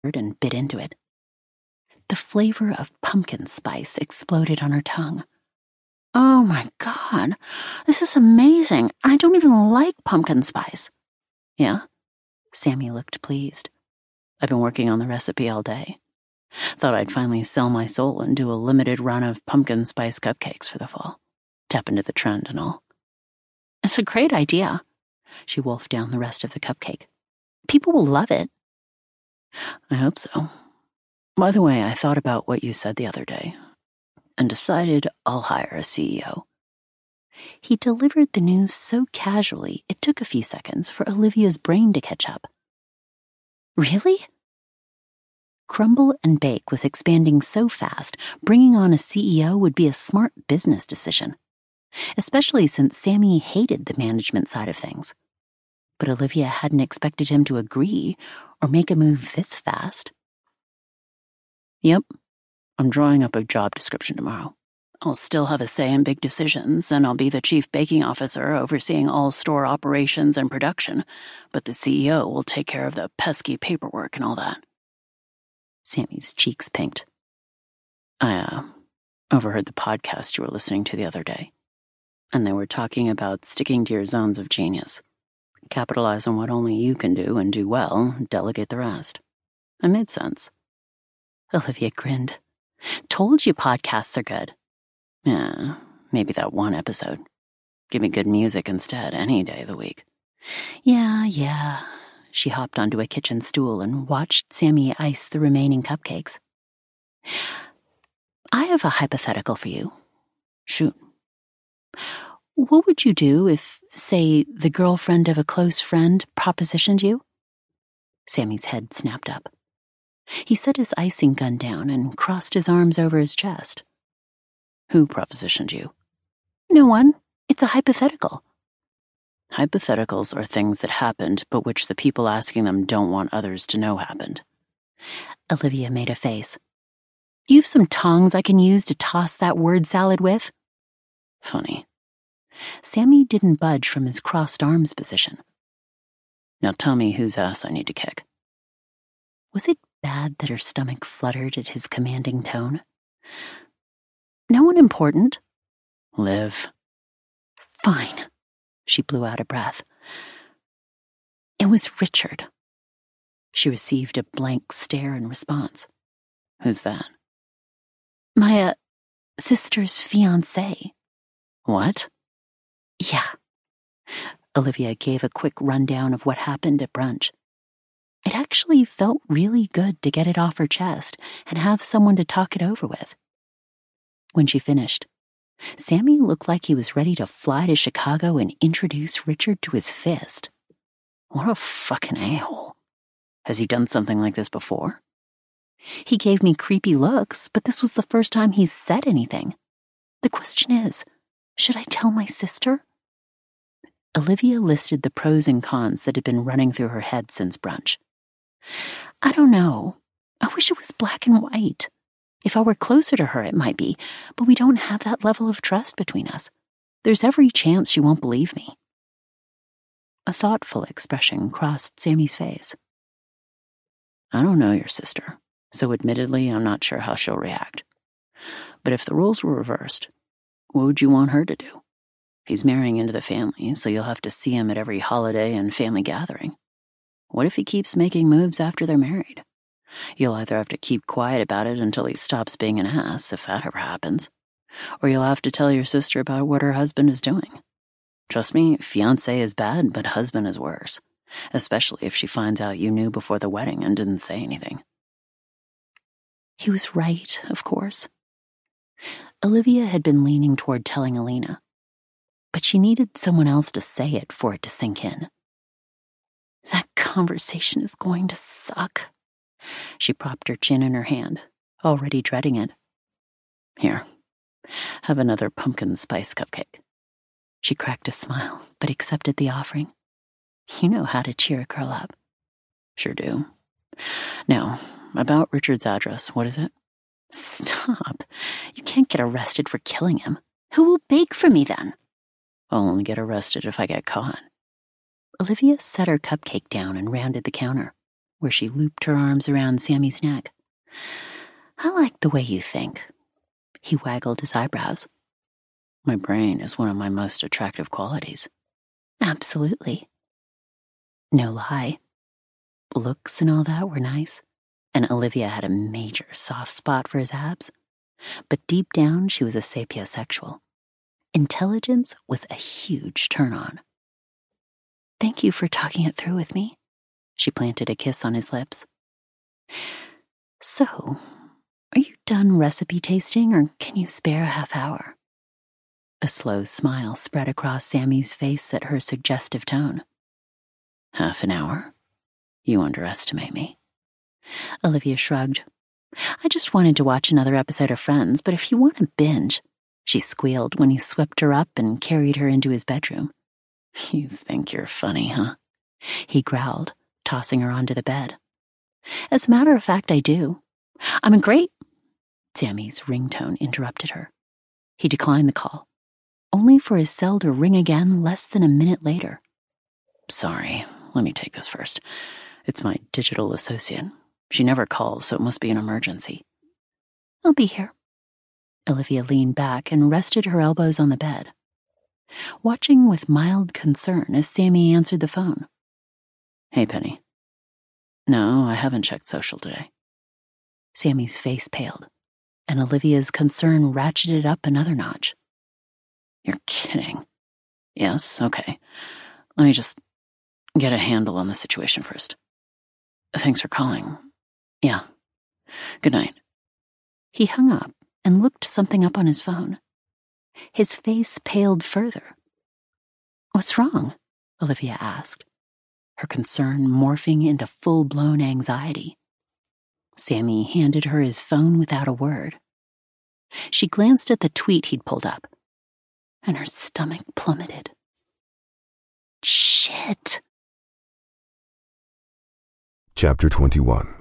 and bit into it. The flavor of pumpkin spice exploded on her tongue. Oh my God, this is amazing. I don't even like pumpkin spice. Yeah? Sammy looked pleased. I've been working on the recipe all day. Thought I'd finally sell my soul and do a limited run of pumpkin spice cupcakes for the fall. Tap into the trend and all. It's a great idea. She wolfed down the rest of the cupcake. People will love it. I hope so. By the way, I thought about what you said the other day and decided I'll hire a CEO. He delivered the news so casually it took a few seconds for Olivia's brain to catch up. Really? Crumble and Bake was expanding so fast, bringing on a CEO would be a smart business decision, especially since Sammy hated the management side of things. But Olivia hadn't expected him to agree or make a move this fast. Yep, I'm drawing up a job description tomorrow. I'll still have a say in big decisions, and I'll be the chief baking officer overseeing all store operations and production, but the CEO will take care of the pesky paperwork and all that. Sammy's cheeks pinked. I overheard the podcast you were listening to the other day, and they were talking about sticking to your zones of genius. Capitalize on what only you can do and do well, delegate the rest. It made sense. Olivia grinned. Told you podcasts are good. Yeah, maybe that one episode. Give me good music instead any day of the week. Yeah. She hopped onto a kitchen stool and watched Sammy ice the remaining cupcakes. I have a hypothetical for you. Shoot. What would you do if, say, the girlfriend of a close friend propositioned you? Sammy's head snapped up. He set his icing gun down and crossed his arms over his chest. Who propositioned you? No one. It's a hypothetical. Hypotheticals are things that happened, but which the people asking them don't want others to know happened. Olivia made a face. You have some tongs I can use to toss that word salad with? Funny. Sammy didn't budge from his crossed arms position. Now tell me whose ass I need to kick. Was it bad that her stomach fluttered at his commanding tone? No one important. Liv. Fine. She blew out a breath. It was Richard. She received a blank stare in response. Who's that? My, sister's fiancé. What? Yeah. Olivia gave a quick rundown of what happened at brunch. It actually felt really good to get it off her chest and have someone to talk it over with. When she finished, Sammy looked like he was ready to fly to Chicago and introduce Richard to his fist. What a fucking a-hole. Has he done something like this before? He gave me creepy looks, but this was the first time he's said anything. The question is, should I tell my sister? Olivia listed the pros and cons that had been running through her head since brunch. I don't know. I wish it was black and white. If I were closer to her, it might be, but we don't have that level of trust between us. There's every chance she won't believe me. A thoughtful expression crossed Sammy's face. I don't know your sister, so admittedly I'm not sure how she'll react. But if the roles were reversed, what would you want her to do? He's marrying into the family, so you'll have to see him at every holiday and family gathering. What if he keeps making moves after they're married? You'll either have to keep quiet about it until he stops being an ass, if that ever happens, or you'll have to tell your sister about what her husband is doing. Trust me, fiancé is bad, but husband is worse, especially if she finds out you knew before the wedding and didn't say anything. He was right, of course. Olivia had been leaning toward telling Alina, but she needed someone else to say it for it to sink in. That conversation is going to suck. She propped her chin in her hand, already dreading it. Here, have another pumpkin spice cupcake. She cracked a smile, but accepted the offering. You know how to cheer a girl up. Sure do. Now, about Richard's address, what is it? Stop. You can't get arrested for killing him. Who will bake for me then? I'll only get arrested if I get caught. Olivia set her cupcake down and rounded the counter. where she looped her arms around Sammy's neck. I like the way you think. He waggled his eyebrows. My brain is one of my most attractive qualities. Absolutely. No lie. Looks and all that were nice, and Olivia had a major soft spot for his abs. But deep down, she was a sapiosexual. Intelligence was a huge turn-on. Thank you for talking it through with me. She planted a kiss on his lips. So, are you done recipe tasting, or can you spare a half hour? A slow smile spread across Sammy's face at her suggestive tone. Half an hour? You underestimate me. Olivia shrugged. I just wanted to watch another episode of Friends, but if you want to binge, she squealed when he swept her up and carried her into his bedroom. You think you're funny, huh? He growled, tossing her onto the bed. As a matter of fact, I do. I'm a great... Sammy's ringtone interrupted her. He declined the call, only for his cell to ring again less than a minute later. Sorry, let me take this first. It's my digital associate. She never calls, so it must be an emergency. I'll be here. Olivia leaned back and rested her elbows on the bed, watching with mild concern as Sammy answered the phone. Hey, Penny. No, I haven't checked social today. Sammy's face paled, and Olivia's concern ratcheted up another notch. You're kidding. Yes, okay. Let me just get a handle on the situation first. Thanks for calling. Yeah. Good night. He hung up and looked something up on his phone. His face paled further. What's wrong? Olivia asked, her concern morphing into full-blown anxiety. Sammy handed her his phone without a word. She glanced at the tweet he'd pulled up, and her stomach plummeted. Shit! Chapter 21.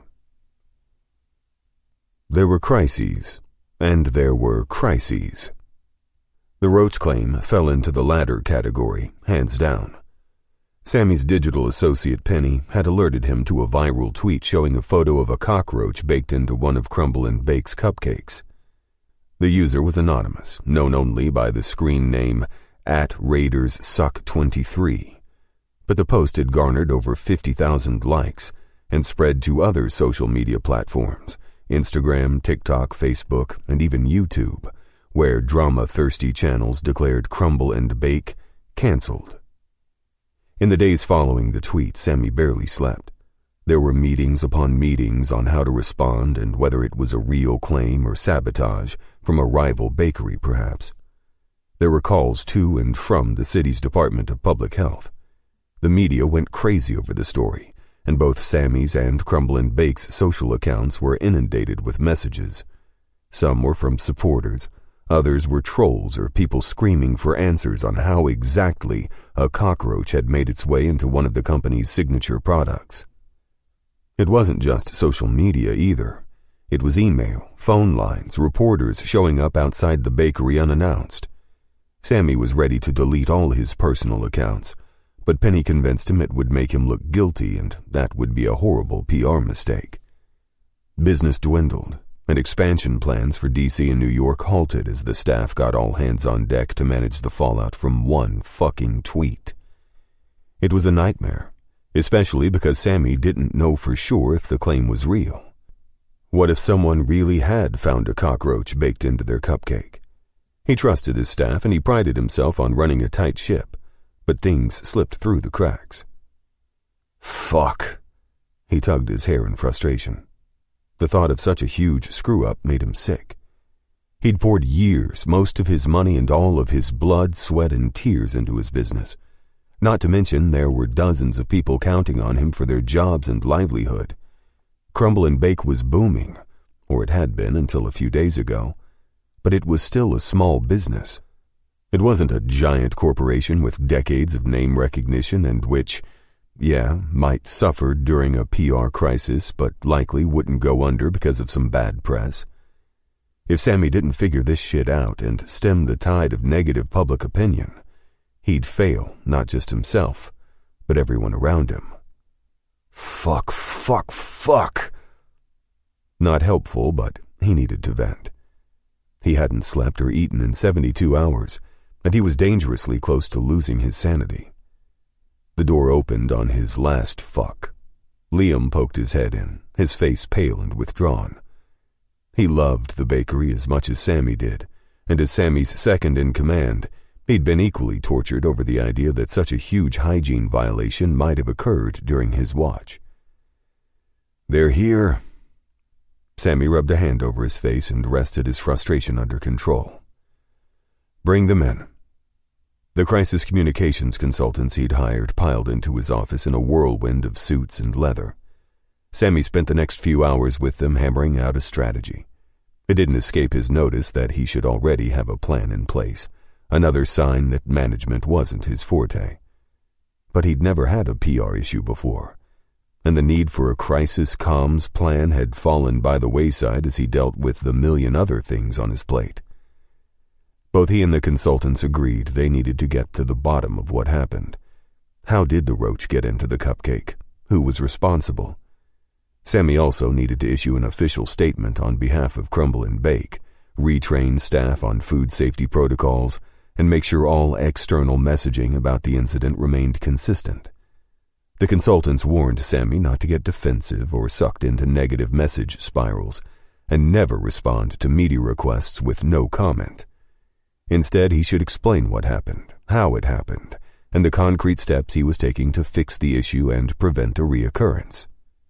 There were crises, and there were crises. The Roach claim fell into the latter category, hands down. Sammy's digital associate Penny had alerted him to a viral tweet showing a photo of a cockroach baked into one of Crumble and Bake's cupcakes. The user was anonymous, known only by the screen name @RaidersSuck23, but the post had garnered over 50,000 likes and spread to other social media platforms, Instagram, TikTok, Facebook, and even YouTube, where drama-thirsty channels declared Crumble and Bake canceled. In the days following the tweet, Sammy barely slept. There were meetings upon meetings on how to respond and whether it was a real claim or sabotage from a rival bakery, perhaps. There were calls to and from the city's Department of Public Health. The media went crazy over the story, and both Sammy's and Crumble and Bake's social accounts were inundated with messages. Some were from supporters, others were trolls or people screaming for answers on how exactly a cockroach had made its way into one of the company's signature products. It wasn't just social media either. It was email, phone lines, reporters showing up outside the bakery unannounced. Sammy was ready to delete all his personal accounts, but Penny convinced him it would make him look guilty, and that would be a horrible PR mistake. Business dwindled, and expansion plans for DC and New York halted as the staff got all hands on deck to manage the fallout from one fucking tweet. It was a nightmare, especially because Sammy didn't know for sure if the claim was real. What if someone really had found a cockroach baked into their cupcake? He trusted his staff and he prided himself on running a tight ship, but things slipped through the cracks. Fuck! He tugged his hair in frustration. The thought of such a huge screw-up made him sick. He'd poured years, most of his money and all of his blood, sweat, and tears into his business. Not to mention there were dozens of people counting on him for their jobs and livelihood. Crumble and Bake was booming, or it had been until a few days ago, but it was still a small business. It wasn't a giant corporation with decades of name recognition and which, might suffer during a PR crisis, but likely wouldn't go under because of some bad press. If Sammy didn't figure this shit out and stem the tide of negative public opinion, he'd fail not just himself, but everyone around him. Fuck. Not helpful, but he needed to vent. He hadn't slept or eaten in 72 hours, and he was dangerously close to losing his sanity. The door opened on his last fuck. Liam poked his head in, his face pale and withdrawn. He loved the bakery as much as Sammy did, and as Sammy's second-in-command, he'd been equally tortured over the idea that such a huge hygiene violation might have occurred during his watch. "They're here." Sammy rubbed a hand over his face and rested his frustration under control. "Bring them in." The crisis communications consultants he'd hired piled into his office in a whirlwind of suits and leather. Sammy spent the next few hours with them hammering out a strategy. It didn't escape his notice that he should already have a plan in place, another sign that management wasn't his forte. But he'd never had a PR issue before, and the need for a crisis comms plan had fallen by the wayside as he dealt with the million other things on his plate. Both he and the consultants agreed they needed to get to the bottom of what happened. How did the roach get into the cupcake? Who was responsible? Sammy also needed to issue an official statement on behalf of Crumble and Bake, retrain staff on food safety protocols, and make sure all external messaging about the incident remained consistent. The consultants warned Sammy not to get defensive or sucked into negative message spirals, and never respond to media requests with no comment. Instead, he should explain what happened, how it happened, and the concrete steps he was taking to fix the issue and prevent a reoccurrence.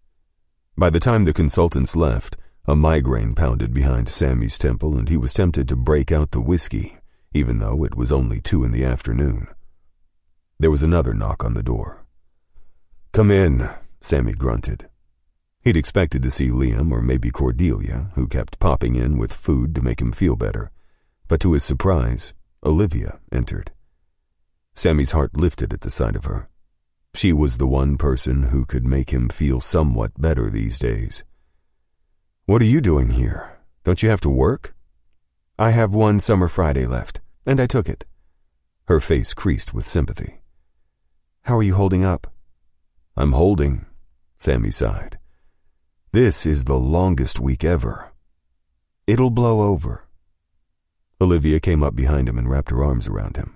By the time the consultants left, a migraine pounded behind Sammy's temple and he was tempted to break out the whiskey, even though it was only 2 p.m. There was another knock on the door. "Come in," Sammy grunted. He'd expected to see Liam or maybe Cordelia, who kept popping in with food to make him feel better. But to his surprise, Olivia entered. Sammy's heart lifted at the sight of her. She was the one person who could make him feel somewhat better these days. "What are you doing here? Don't you have to work?" "I have one summer Friday left, and I took it." Her face creased with sympathy. "How are you holding up?" "I'm holding," Sammy sighed. "This is the longest week ever." "It'll blow over." Olivia came up behind him and wrapped her arms around him.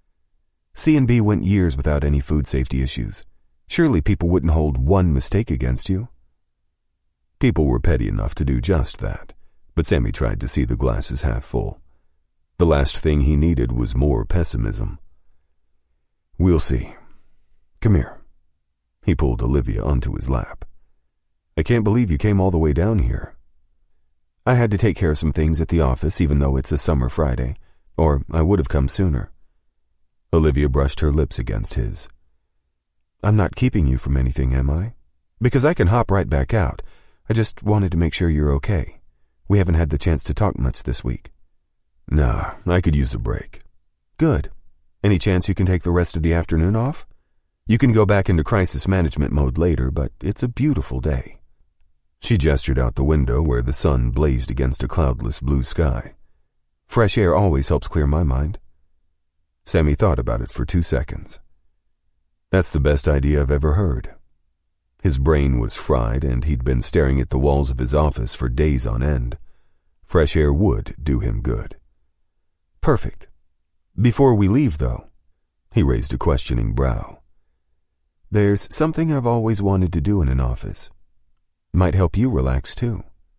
C&B went years without any food safety issues. Surely people wouldn't hold one mistake against you. People were petty enough to do just that, but Sammy tried to see the glasses half full. The last thing he needed was more pessimism. "We'll see. Come here." He pulled Olivia onto his lap. "I can't believe you came all the way down here." "I had to take care of some things at the office, even though it's a summer Friday, or I would have come sooner." Olivia brushed her lips against his. "I'm not keeping you from anything, am I? Because I can hop right back out. I just wanted to make sure you're okay. We haven't had the chance to talk much this week." "Nah, I could use a break." "Good. Any chance you can take the rest of the afternoon off? You can go back into crisis management mode later, but it's a beautiful day." She gestured out the window where the sun blazed against a cloudless blue sky. "Fresh air always helps clear my mind." Sammy thought about it for 2 seconds. "That's the best idea I've ever heard." His brain was fried and he'd been staring at the walls of his office for days on end. Fresh air would do him good. "Perfect. Before we leave, though," he raised a questioning brow. "There's something I've always wanted to do in an office. Might help you relax, too."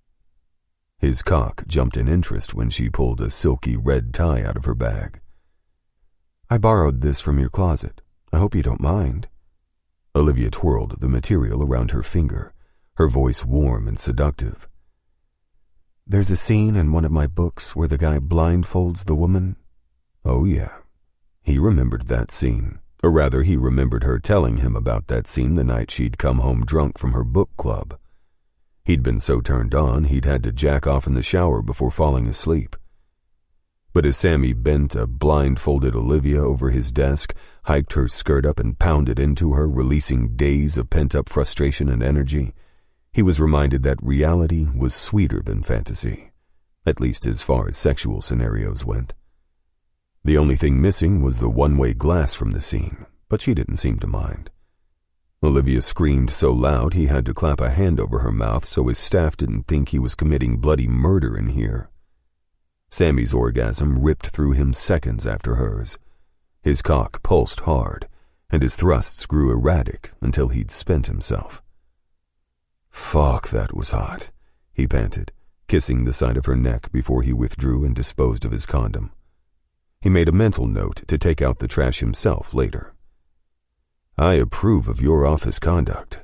His cock jumped in interest when she pulled a silky red tie out of her bag. "I borrowed this from your closet. I hope you don't mind." Olivia twirled the material around her finger, her voice warm and seductive. "There's a scene in one of my books where the guy blindfolds the woman." Oh, yeah. He remembered that scene. Or rather, he remembered her telling him about that scene the night she'd come home drunk from her book club. He'd been so turned on, he'd had to jack off in the shower before falling asleep. But as Sammy bent a blindfolded Olivia over his desk, hiked her skirt up and pounded into her, releasing days of pent-up frustration and energy, he was reminded that reality was sweeter than fantasy, at least as far as sexual scenarios went. The only thing missing was the one-way glass from the scene, but she didn't seem to mind. Olivia screamed so loud he had to clap a hand over her mouth so his staff didn't think he was committing bloody murder in here. Sammy's orgasm ripped through him seconds after hers. His cock pulsed hard, and his thrusts grew erratic until he'd spent himself. "Fuck, that was hot," he panted, kissing the side of her neck before he withdrew and disposed of his condom. He made a mental note to take out the trash himself later. "I approve of your office conduct.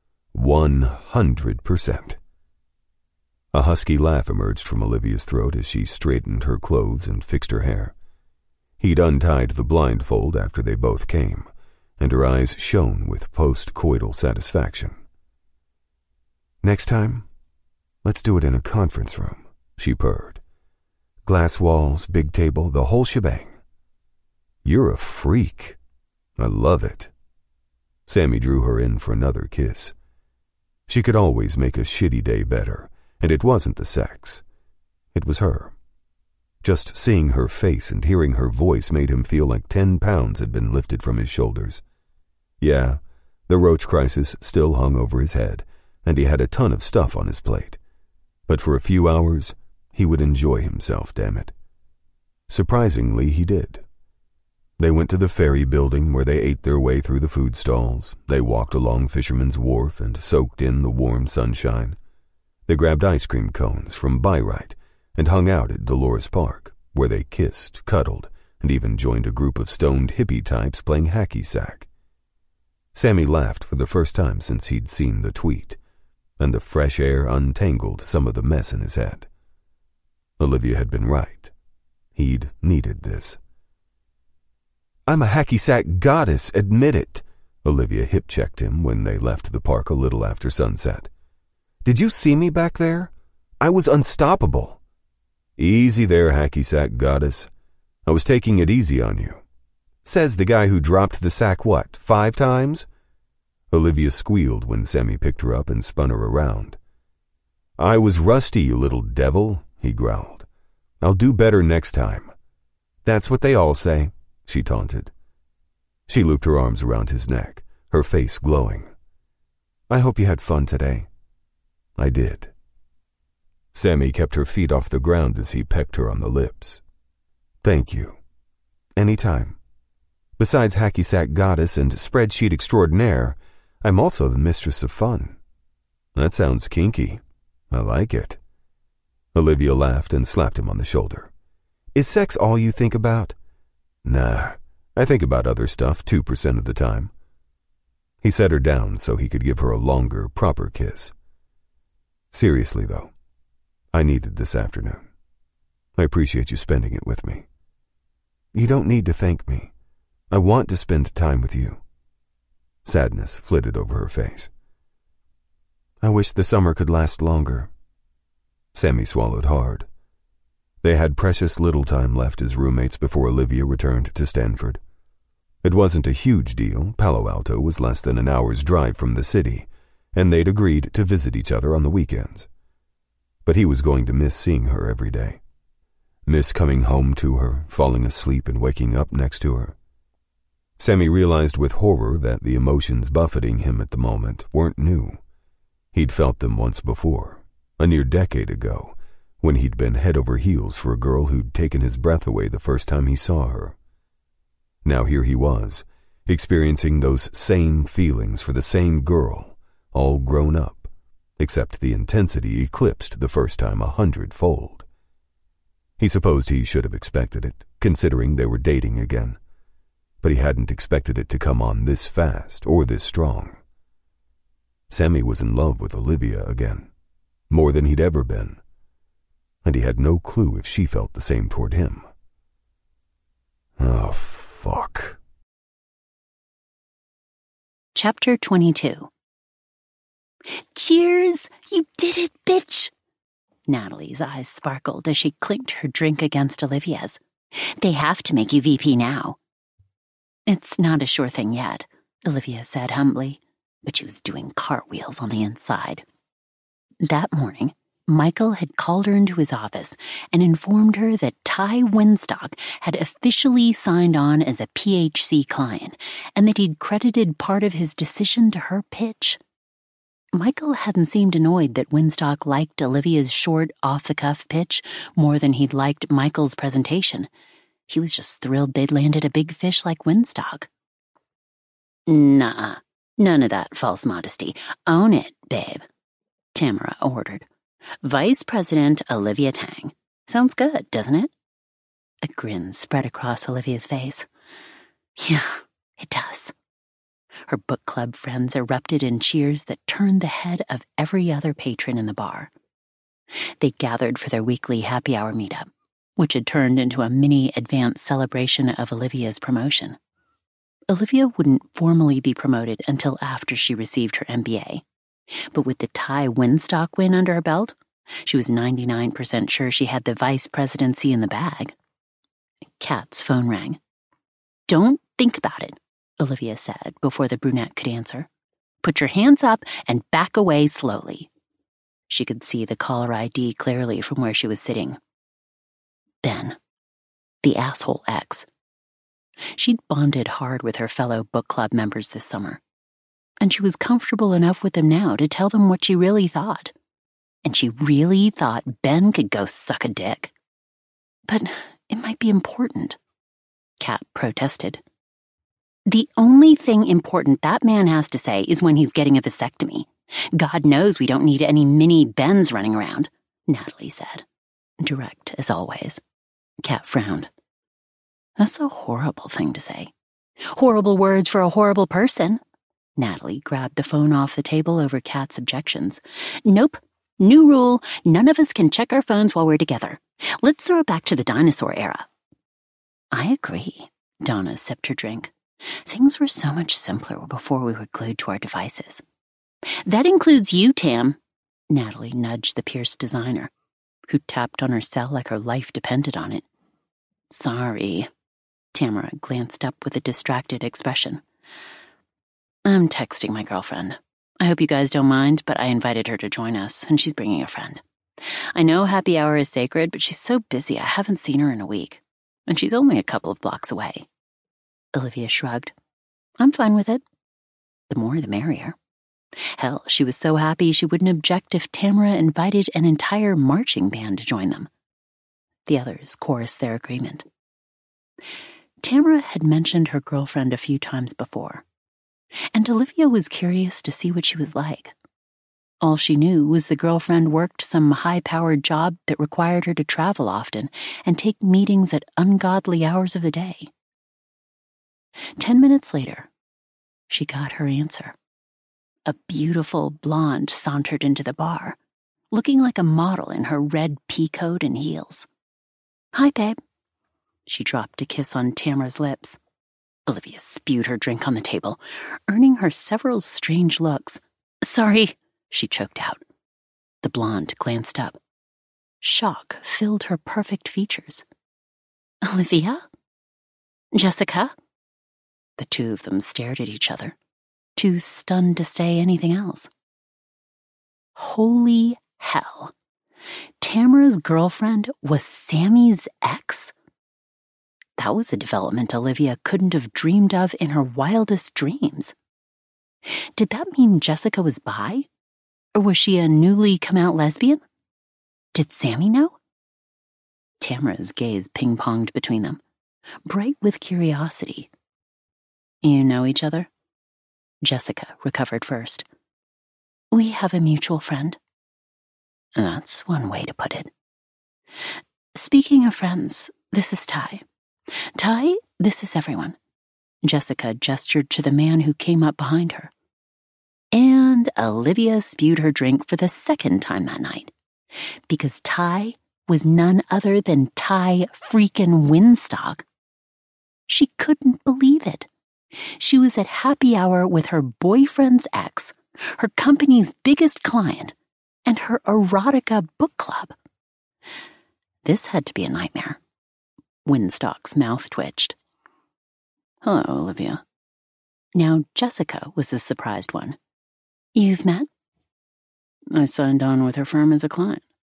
100%. A husky laugh emerged from Olivia's throat as she straightened her clothes and fixed her hair. He'd untied the blindfold after they both came, and her eyes shone with post-coital satisfaction. "Next time, let's do it in a conference room," she purred. "Glass walls, big table, the whole shebang." "You're a freak. I love it." Sammy drew her in for another kiss. She could always make a shitty day better, and it wasn't the sex. It was her. Just seeing her face and hearing her voice made him feel like 10 pounds had been lifted from his shoulders. Yeah, the roach crisis still hung over his head, and he had a ton of stuff on his plate. But for a few hours, he would enjoy himself, damn it. Surprisingly, he did. They went to the ferry building where they ate their way through the food stalls. They walked along Fisherman's Wharf and soaked in the warm sunshine. They grabbed ice cream cones from Byrite and hung out at Dolores Park, where they kissed, cuddled, and even joined a group of stoned hippie types playing hacky sack. Sammy laughed for the first time since he'd seen the tweet, and the fresh air untangled some of the mess in his head. Olivia had been right. He'd needed this. "I'm a hacky sack goddess, admit it," Olivia hip-checked him when they left the park a little after sunset. "Did you see me back there? I was unstoppable." "Easy there, hacky sack goddess. I was taking it easy on you." Says the guy who dropped the sack, 5 times? Olivia squealed when Sammy picked her up and spun her around. "I was rusty, you little devil," he growled. "I'll do better next time." "That's what they all say," she taunted. She looped her arms around his neck, her face glowing. "I hope you had fun today." "I did." Sammy kept her feet off the ground as he pecked her on the lips. "Thank you." "Anytime. Besides hacky sack goddess and spreadsheet extraordinaire, I'm also the mistress of fun." "That sounds kinky. I like it." Olivia laughed and slapped him on the shoulder. "Is sex all you think about?" "Nah, I think about other stuff 2% of the time." He set her down so he could give her a longer, proper kiss. "Seriously, though, I needed this afternoon. I appreciate you spending it with me." "You don't need to thank me. I want to spend time with you." Sadness flitted over her face. "I wish the summer could last longer." Sammy swallowed hard. They had precious little time left as roommates before Olivia returned to Stanford. It wasn't a huge deal. Palo Alto was less than an hour's drive from the city, and they'd agreed to visit each other on the weekends. But he was going to miss seeing her every day. Miss coming home to her, falling asleep and waking up next to her. Sammy realized with horror that the emotions buffeting him at the moment weren't new. He'd felt them once before, a near decade ago, when he'd been head over heels for a girl who'd taken his breath away the first time he saw her. Now here he was, experiencing those same feelings for the same girl, all grown up, except the intensity eclipsed the first time 100-fold. He supposed he should have expected it, considering they were dating again. But he hadn't expected it to come on this fast or this strong. Sammy was in love with Olivia again, more than he'd ever been, and he had no clue if she felt the same toward him. Oh, fuck. Chapter 22. "Cheers! You did it, bitch!" Natalie's eyes sparkled as she clinked her drink against Olivia's. "They have to make you VP now." "It's not a sure thing yet," Olivia said humbly, but she was doing cartwheels on the inside. That morning, Michael had called her into his office and informed her that Ty Winstock had officially signed on as a PHC client and that he'd credited part of his decision to her pitch. Michael hadn't seemed annoyed that Winstock liked Olivia's short, off-the-cuff pitch more than he'd liked Michael's presentation. He was just thrilled they'd landed a big fish like Winstock. "Nuh-uh. None of that false modesty. Own it, babe," Tamara ordered. "Vice President Olivia Tang. Sounds good, doesn't it?" A grin spread across Olivia's face. "Yeah, it does." Her book club friends erupted in cheers that turned the head of every other patron in the bar. They gathered for their weekly happy hour meetup, which had turned into a mini advanced celebration of Olivia's promotion. Olivia wouldn't formally be promoted until after she received her MBA. But with the Ty Winstock win under her belt, she was 99% sure she had the vice presidency in the bag. Kat's phone rang. "Don't think about it," Olivia said before the brunette could answer. "Put your hands up and back away slowly." She could see the caller ID clearly from where she was sitting. Ben. The asshole ex. She'd bonded hard with her fellow book club members this summer, and she was comfortable enough with them now to tell them what she really thought. And she really thought Ben could go suck a dick. "But it might be important," Kat protested. "The only thing important that man has to say is when he's getting a vasectomy. God knows we don't need any mini Bens running around," Natalie said. Direct as always. Kat frowned. "That's a horrible thing to say." "Horrible words for a horrible person." Natalie grabbed the phone off the table over Kat's objections. "Nope. New rule. None of us can check our phones while we're together. Let's throw it back to the dinosaur era." "I agree." Donna sipped her drink. "Things were so much simpler before we were glued to our devices." "That includes you, Tam." Natalie nudged the Pierce designer, who tapped on her cell like her life depended on it. "Sorry." Tamara glanced up with a distracted expression. "I'm texting my girlfriend. I hope you guys don't mind, but I invited her to join us, and she's bringing a friend. I know happy hour is sacred, but she's so busy I haven't seen her in a week, and she's only a couple of blocks away." Olivia shrugged. "I'm fine with it. The more the merrier." Hell, she was so happy she wouldn't object if Tamara invited an entire marching band to join them. The others chorused their agreement. Tamara had mentioned her girlfriend a few times before, and Olivia was curious to see what she was like. All she knew was the girlfriend worked some high-powered job that required her to travel often and take meetings at ungodly hours of the day. 10 minutes later, she got her answer. A beautiful blonde sauntered into the bar, looking like a model in her red pea coat and heels. "Hi, babe." She dropped a kiss on Tamara's lips. Olivia spewed her drink on the table, earning her several strange looks. "Sorry," she choked out. The blonde glanced up. Shock filled her perfect features. "Olivia? Jessica?" The two of them stared at each other, too stunned to say anything else. Holy hell. Tamara's girlfriend was Sammy's ex? That was a development Olivia couldn't have dreamed of in her wildest dreams. Did that mean Jessica was bi? Or was she a newly come-out lesbian? Did Sammy know? Tamara's gaze ping-ponged between them, bright with curiosity. "You know each other?" Jessica recovered first. "We have a mutual friend." That's one way to put it. "Speaking of friends, this is Ty. Ty, this is everyone." Jessica gestured to the man who came up behind her. And Olivia spewed her drink for the second time that night, because Ty was none other than Ty freaking Winstock. She couldn't believe it. She was at happy hour with her boyfriend's ex, her company's biggest client, and her erotica book club. This had to be a nightmare. Winstock's mouth twitched. "Hello, Olivia." Now Jessica was the surprised one. "You've met?" "I signed on with her firm as a client.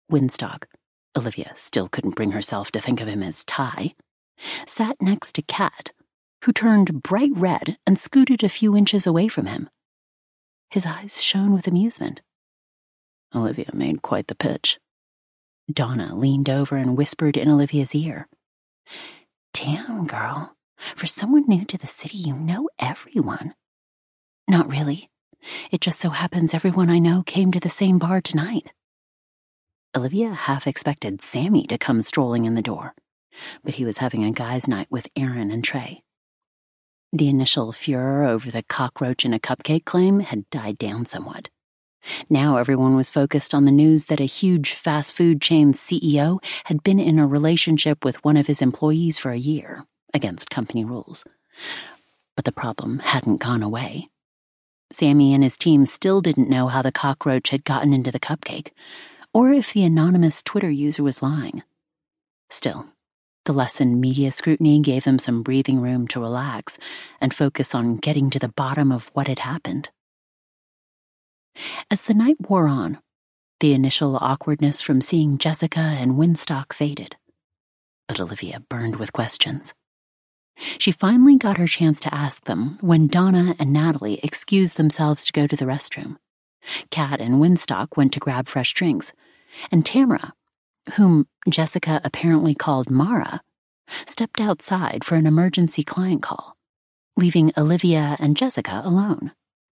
Winstock, Olivia still couldn't bring herself to think of him as Ty, sat next to Kat, who turned bright red and scooted a few inches away from him. His eyes shone with amusement. Olivia made quite the pitch. Donna leaned over and whispered in Olivia's ear. Damn, girl. For someone new to the city, you know everyone. Not really. It just so happens everyone I know came to the same bar tonight. Olivia half expected Sammy to come strolling in the door, but he was having a guys' night with Aaron and Trey. The initial furor over the cockroach in a cupcake claim had died down somewhat. Now everyone was focused on the news that a huge fast food chain CEO had been in a relationship with one of his employees for a year, against company rules. But the problem hadn't gone away. Sammy and his team still didn't know how the cockroach had gotten into the cupcake, or if the anonymous Twitter user was lying. Still, the lessened media scrutiny gave them some breathing room to relax and focus on getting to the bottom of what had happened. As the night wore on, the initial awkwardness from seeing Jessica and Winstock faded, but Olivia burned with questions. She finally got her chance to ask them when Donna and Natalie excused themselves to go to the restroom. Kat and Winstock went to grab fresh drinks, and Tamara, whom Jessica apparently called Mara, stepped outside for an emergency client call, leaving Olivia and Jessica alone.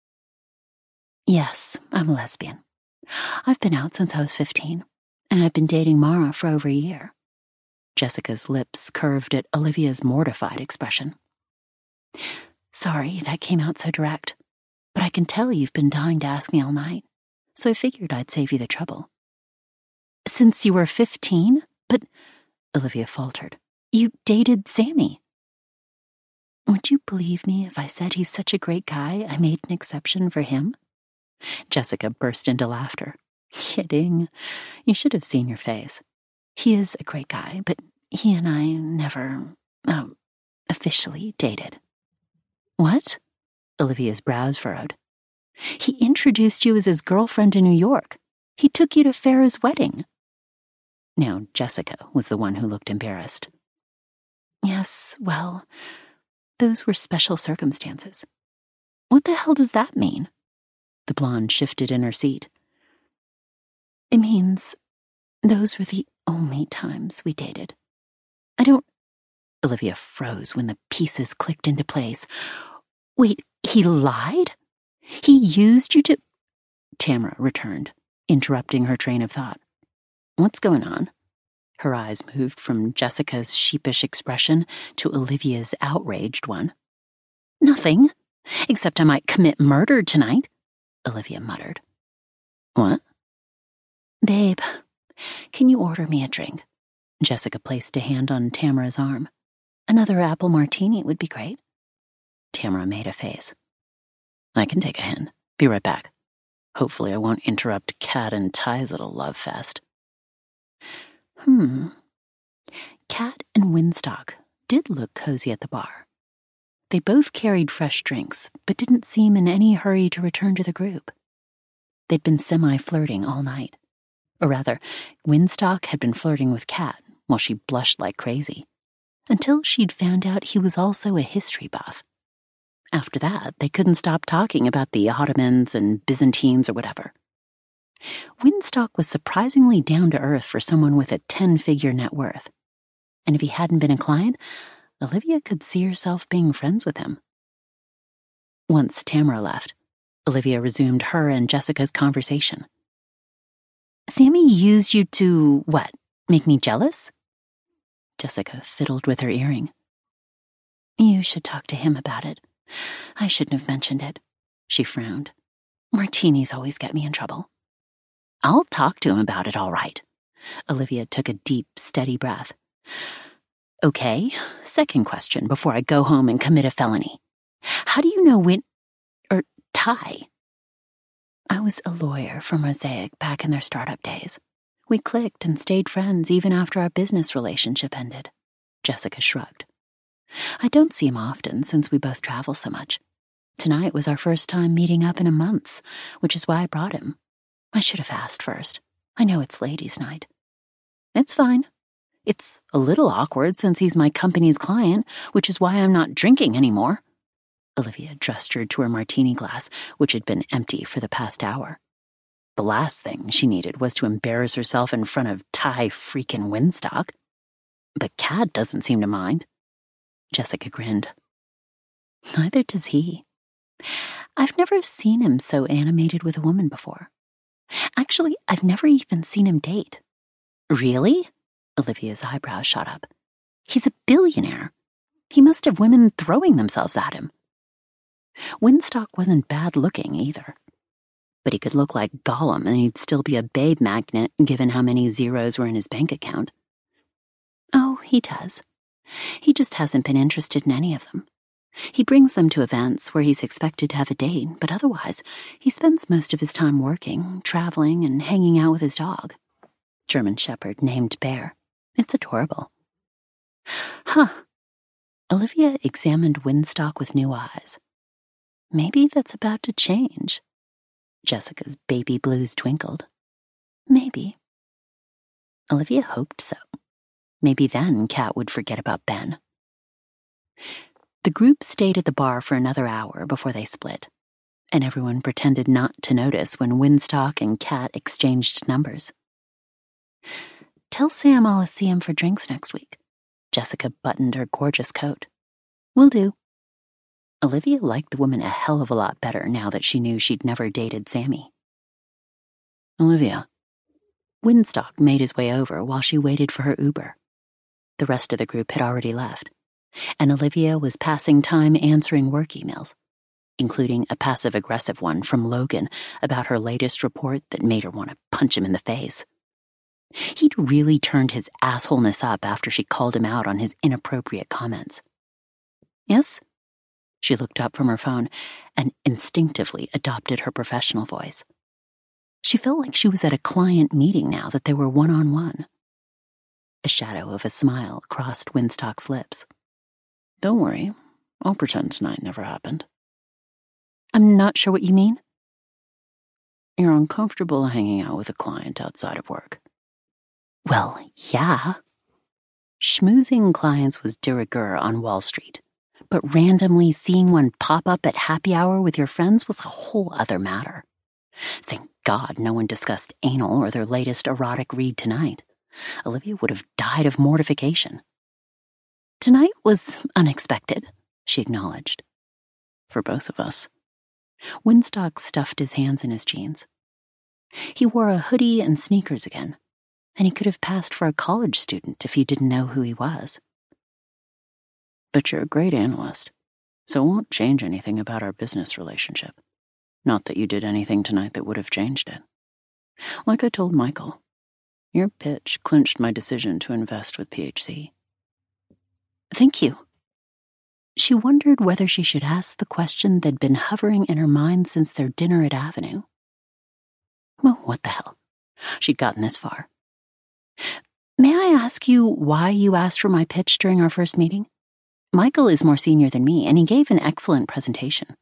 Yes, I'm a lesbian. I've been out since I was 15, and I've been dating Mara for over a year. Jessica's lips curved at Olivia's mortified expression. Sorry that came out so direct, but I can tell you've been dying to ask me all night, so I figured I'd save you the trouble. Since you were 15? But, Olivia faltered, you dated Sammy. Would you believe me if I said he's such a great guy I made an exception for him? Jessica burst into laughter. Kidding. You should have seen your face. He is a great guy, but he and I never, officially dated. What? Olivia's brows furrowed. He introduced you as his girlfriend in New York. He took you to Farrah's wedding. Now Jessica was the one who looked embarrassed. Yes, well, those were special circumstances. What the hell does that mean? The blonde shifted in her seat. It means those were the only times we dated. I don't... Olivia froze when the pieces clicked into place. Wait, he lied? He used you to... Tamara returned, interrupting her train of thought. What's going on? Her eyes moved from Jessica's sheepish expression to Olivia's outraged one. Nothing, except I might commit murder tonight, Olivia muttered. What? Babe, can you order me a drink? Jessica placed a hand on Tamara's arm. Another apple martini would be great. Tamara made a face. I can take a hand. Be right back. Hopefully I won't interrupt Kat and Ty's little love fest. Kat and Winstock did look cozy at the bar. They both carried fresh drinks, but didn't seem in any hurry to return to the group. They'd been semi-flirting all night. Or rather, Winstock had been flirting with Kat while she blushed like crazy, until she'd found out he was also a history buff. After that, they couldn't stop talking about the Ottomans and Byzantines or whatever. Winstock was surprisingly down-to-earth for someone with a 10-figure net worth. And if he hadn't been a client, Olivia could see herself being friends with him. Once Tamara left, Olivia resumed her and Jessica's conversation. Sammy used you to, what, make me jealous? Jessica fiddled with her earring. You should talk to him about it. I shouldn't have mentioned it. She frowned. Martinis always get me in trouble. I'll talk to him about it, all right. Olivia took a deep, steady breath. Okay, second question before I go home and commit a felony. How do you know Ty? I was a lawyer for Mosaic back in their startup days. We clicked and stayed friends even after our business relationship ended. Jessica shrugged. I don't see him often since we both travel so much. Tonight was our first time meeting up in months, which is why I brought him. I should have asked first. I know it's ladies' night. It's fine. It's a little awkward since he's my company's client, which is why I'm not drinking anymore. Olivia gestured to her martini glass, which had been empty for the past hour. The last thing she needed was to embarrass herself in front of Ty freaking Winstock. But Kat doesn't seem to mind. Jessica grinned. Neither does he. I've never seen him so animated with a woman before. Actually, I've never even seen him date. Really? Olivia's eyebrows shot up. He's a billionaire. He must have women throwing themselves at him. Winstock wasn't bad looking either. But he could look like Gollum and he'd still be a babe magnet given how many zeros were in his bank account. Oh, he does. He just hasn't been interested in any of them. He brings them to events where he's expected to have a date, but otherwise, he spends most of his time working, traveling, and hanging out with his dog. German Shepherd named Bear. It's adorable. Huh. Olivia examined Winstock with new eyes. Maybe that's about to change. Jessica's baby blues twinkled. Maybe. Olivia hoped so. Maybe then Kat would forget about Ben. The group stayed at the bar for another hour before they split, and everyone pretended not to notice when Winstock and Kat exchanged numbers. Tell Sam I'll see him for drinks next week. Jessica buttoned her gorgeous coat. Will do. Olivia liked the woman a hell of a lot better now that she knew she'd never dated Sammy. Olivia. Winstock made his way over while she waited for her Uber. The rest of the group had already left, and Olivia was passing time answering work emails, including a passive-aggressive one from Logan about her latest report that made her want to punch him in the face. He'd really turned his assholeness up after she called him out on his inappropriate comments. Yes? She looked up from her phone and instinctively adopted her professional voice. She felt like she was at a client meeting now that they were one-on-one. A shadow of a smile crossed Winstock's lips. Don't worry, I'll pretend tonight never happened. I'm not sure what you mean. You're uncomfortable hanging out with a client outside of work. Well, yeah. Schmoozing clients was de rigueur on Wall Street, but randomly seeing one pop up at happy hour with your friends was a whole other matter. Thank God no one discussed anal or their latest erotic read tonight. Olivia would have died of mortification. Tonight was unexpected, she acknowledged. For both of us. Winstock stuffed his hands in his jeans. He wore a hoodie and sneakers again, and he could have passed for a college student if you didn't know who he was. But you're a great analyst, so it won't change anything about our business relationship. Not that you did anything tonight that would have changed it. Like I told Michael, your pitch clinched my decision to invest with PHC. Thank you. She wondered whether she should ask the question that'd been hovering in her mind since their dinner at Avenue. Well, what the hell? She'd gotten this far. May I ask you why you asked for my pitch during our first meeting? Michael is more senior than me, and he gave an excellent presentation.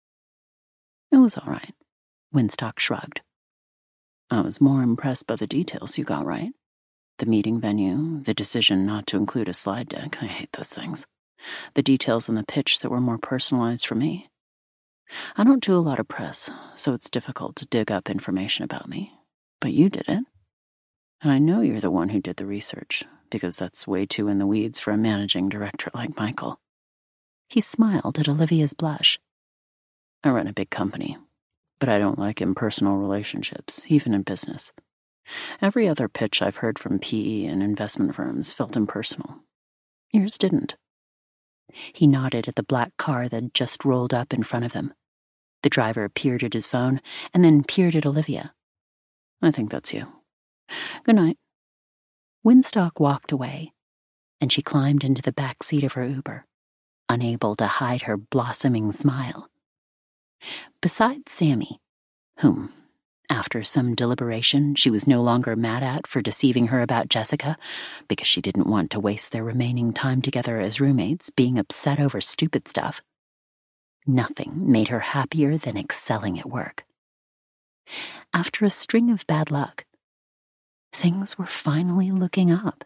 It was all right. Winstock shrugged. I was more impressed by the details you got right. The meeting venue, the decision not to include a slide deck, I hate those things. The details in the pitch that were more personalized for me. I don't do a lot of press, so it's difficult to dig up information about me. But you did it. And I know you're the one who did the research, because that's way too in the weeds for a managing director like Michael. He smiled at Olivia's blush. I run a big company, but I don't like impersonal relationships, even in business. Every other pitch I've heard from PE and investment firms felt impersonal. Yours didn't. He nodded at the black car that just rolled up in front of them. The driver peered at his phone and then peered at Olivia. I think that's you. Good night. Winstock walked away, and she climbed into the back seat of her Uber, unable to hide her blossoming smile. Besides Sammy, whom, after some deliberation, she was no longer mad at for deceiving her about Jessica, because she didn't want to waste their remaining time together as roommates being upset over stupid stuff. Nothing made her happier than excelling at work. After a string of bad luck, Things were finally looking up.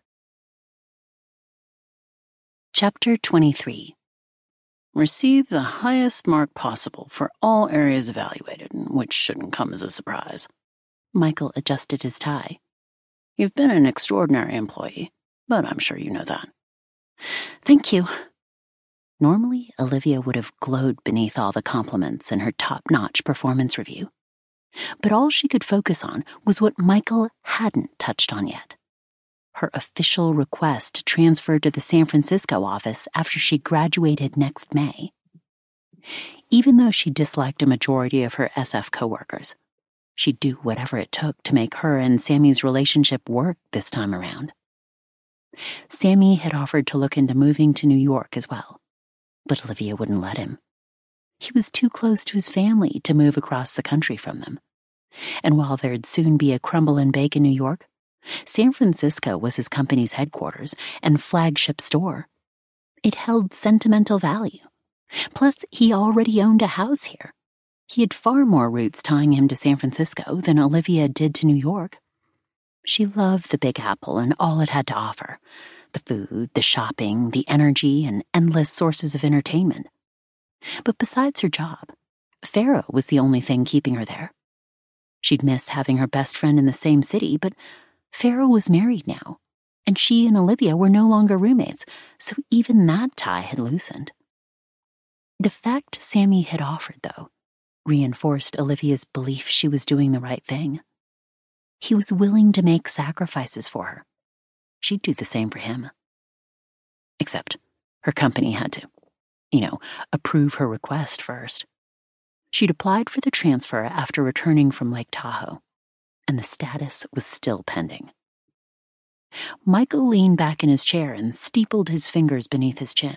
Chapter 23. Receive the highest mark possible for all areas evaluated, which shouldn't come as a surprise. Michael adjusted his tie. You've been an extraordinary employee, but I'm sure you know that. Thank you. Normally, Olivia would have glowed beneath all the compliments in her top-notch performance review. But all she could focus on was what Michael hadn't touched on yet. Her official request to transfer to the San Francisco office after she graduated next May. Even though she disliked a majority of her SF coworkers, she'd do whatever it took to make her and Sammy's relationship work this time around. Sammy had offered to look into moving to New York as well, but Olivia wouldn't let him. He was too close to his family to move across the country from them. And while there'd soon be a Crumble and Bake in New York, San Francisco was his company's headquarters and flagship store. It held sentimental value. Plus, he already owned a house here. He had far more roots tying him to San Francisco than Olivia did to New York. She loved the Big Apple and all it had to offer. The food, the shopping, the energy, and endless sources of entertainment. But besides her job, Faro was the only thing keeping her there. She'd miss having her best friend in the same city, but Faro was married now, and she and Olivia were no longer roommates, so even that tie had loosened. The fact Sammy had offered, though, reinforced Olivia's belief she was doing the right thing. He was willing to make sacrifices for her. She'd do the same for him. Except her company had to, approve her request first. She'd applied for the transfer after returning from Lake Tahoe, and the status was still pending. Michael leaned back in his chair and steepled his fingers beneath his chin.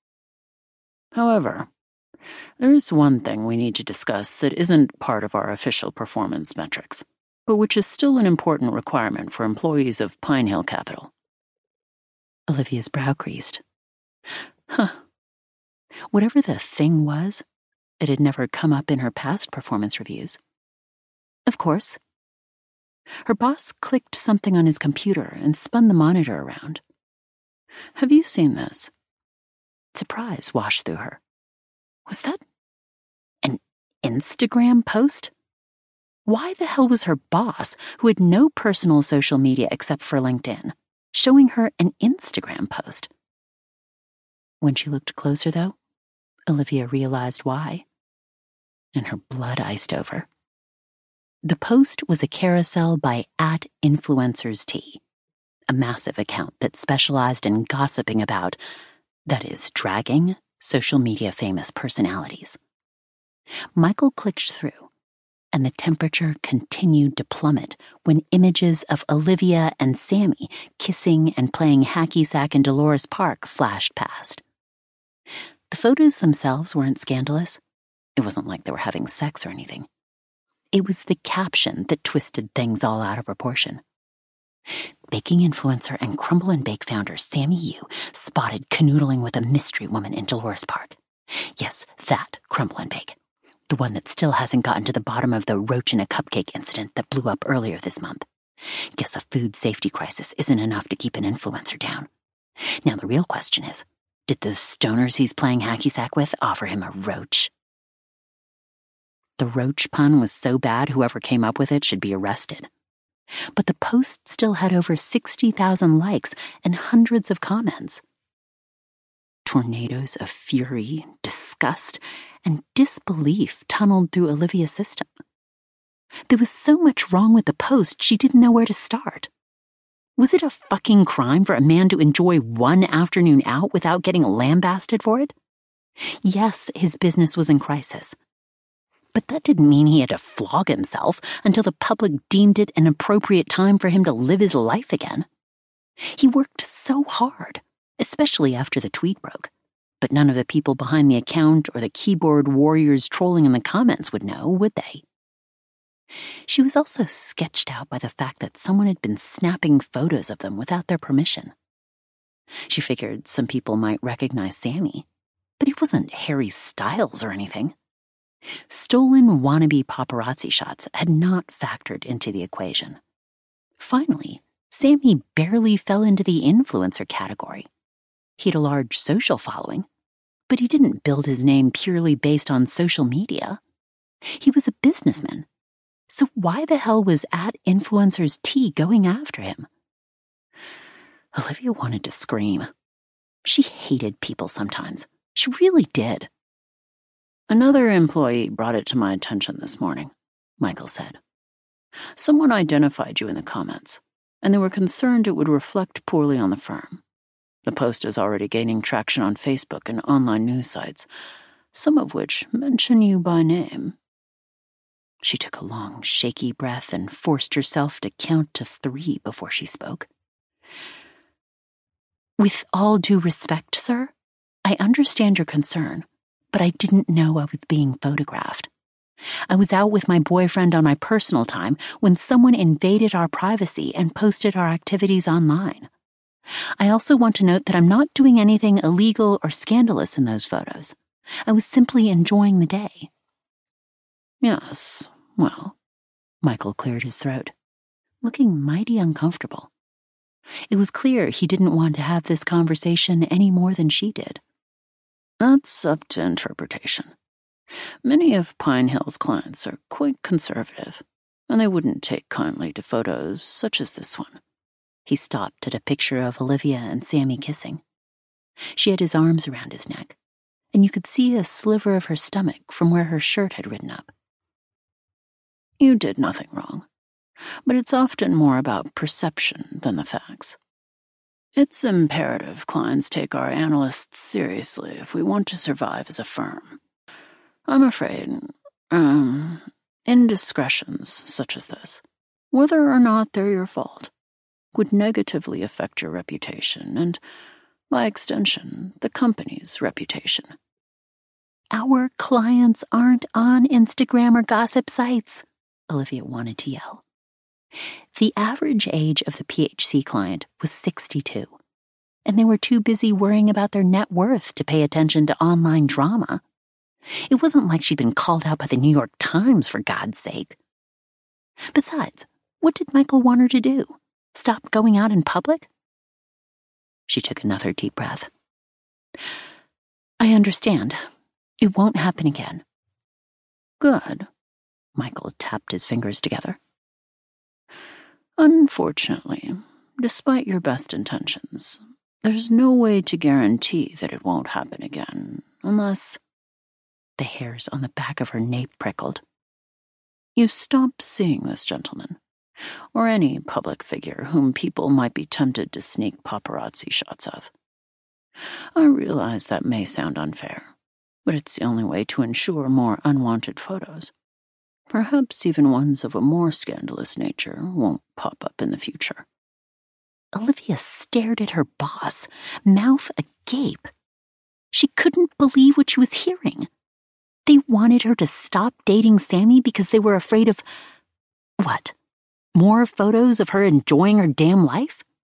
However, there's one thing we need to discuss that isn't part of our official performance metrics, but which is still an important requirement for employees of Pine Hill Capital. Olivia's brow creased. Whatever the thing was, it had never come up in her past performance reviews. Of course. Her boss clicked something on his computer and spun the monitor around. Have you seen this? Surprise washed through her. Was that an Instagram post? Why the hell was her boss, who had no personal social media except for LinkedIn, showing her an Instagram post? When she looked closer, though, Olivia realized why, and her blood iced over. The post was a carousel by @InfluencersT, a massive account that specialized in gossiping about, that is, dragging social media famous personalities. Michael clicked through, and the temperature continued to plummet when images of Olivia and Sammy kissing and playing hacky sack in Dolores Park flashed past. The photos themselves weren't scandalous. It wasn't like they were having sex or anything. It was the caption that twisted things all out of proportion. Baking influencer and Crumble and Bake founder Sammy Yu spotted canoodling with a mystery woman in Dolores Park. Yes, that Crumble and Bake. The one that still hasn't gotten to the bottom of the roach in a cupcake incident that blew up earlier this month. Guess a food safety crisis isn't enough to keep an influencer down. Now the real question is, did those stoners he's playing hacky sack with offer him a roach? The roach pun was so bad whoever came up with it should be arrested. But the post still had over 60,000 likes and hundreds of comments. Tornadoes of fury, disgust, and disbelief tunneled through Olivia's system. There was so much wrong with the post she didn't know where to start. Was it a fucking crime for a man to enjoy one afternoon out without getting lambasted for it? Yes, his business was in crisis. But that didn't mean he had to flog himself until the public deemed it an appropriate time for him to live his life again. He worked so hard, especially after the tweet broke, but none of the people behind the account or the keyboard warriors trolling in the comments would know, would they? She was also sketched out by the fact that someone had been snapping photos of them without their permission. She figured some people might recognize Sammy, but he wasn't Harry Styles or anything. Stolen wannabe paparazzi shots had not factored into the equation. Finally, Sammy barely fell into the influencer category. He had a large social following, but he didn't build his name purely based on social media. He was a businessman. So why the hell was @InfluencersT going after him? Olivia wanted to scream. She hated people sometimes. She really did. "Another employee brought it to my attention this morning," Michael said. "Someone identified you in the comments, and they were concerned it would reflect poorly on the firm. The post is already gaining traction on Facebook and online news sites, some of which mention you by name." She took a long, shaky breath and forced herself to count to 3 before she spoke. "With all due respect, sir, I understand your concern, but I didn't know I was being photographed. I was out with my boyfriend on my personal time when someone invaded our privacy and posted our activities online. I also want to note that I'm not doing anything illegal or scandalous in those photos. I was simply enjoying the day." "Yes, well," Michael cleared his throat, looking mighty uncomfortable. It was clear he didn't want to have this conversation any more than she did. "That's up to interpretation. Many of Pine Hill's clients are quite conservative, and they wouldn't take kindly to photos such as this one." He stopped at a picture of Olivia and Sammy kissing. She had his arms around his neck, and you could see a sliver of her stomach from where her shirt had ridden up. "You did nothing wrong, but it's often more about perception than the facts. It's imperative clients take our analysts seriously if we want to survive as a firm. I'm afraid, indiscretions such as this, whether or not they're your fault, would negatively affect your reputation and, by extension, the company's reputation." "Our clients aren't on Instagram or gossip sites," Olivia wanted to yell. The average age of the PHC client was 62, and they were too busy worrying about their net worth to pay attention to online drama. It wasn't like she'd been called out by the New York Times, for God's sake. Besides, what did Michael want her to do? Stop going out in public? She took another deep breath. "I understand. It won't happen again." "Good." Michael tapped his fingers together. "Unfortunately, despite your best intentions, there's no way to guarantee that it won't happen again, unless—" The hairs on the back of her nape prickled. "You stop seeing this gentleman, or any public figure whom people might be tempted to sneak paparazzi shots of. I realize that may sound unfair, but it's the only way to ensure more unwanted photos. Perhaps even ones of a more scandalous nature won't pop up in the future." Olivia stared at her boss, mouth agape. She couldn't believe what she was hearing. They wanted her to stop dating Sammy because they were afraid of... what? More photos of her enjoying her damn life?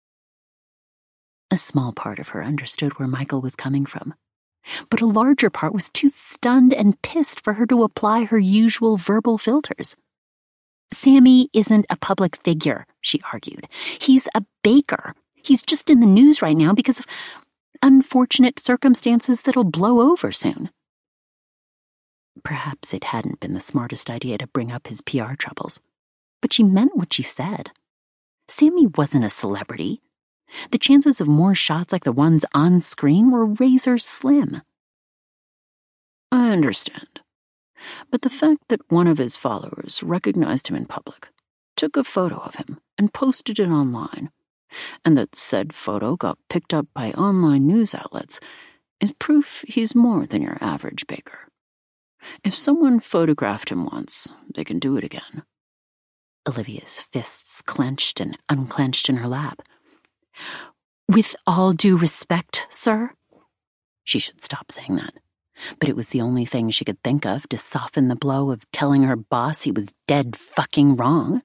A small part of her understood where Michael was coming from, but a larger part was too stunned and pissed for her to apply her usual verbal filters. "Sammy isn't a public figure," she argued. "He's a baker. He's just in the news right now because of unfortunate circumstances that'll blow over soon." Perhaps it hadn't been the smartest idea to bring up his PR troubles, but she meant what she said. Sammy wasn't a celebrity. The chances of more shots like the ones on screen were razor slim. "I understand. But the fact that one of his followers recognized him in public, took a photo of him, and posted it online, and that said photo got picked up by online news outlets, is proof he's more than your average baker. If someone photographed him once, they can do it again." Olivia's fists clenched and unclenched in her lap. "With all due respect, sir?" She should stop saying that, but it was the only thing she could think of to soften the blow of telling her boss he was dead fucking wrong.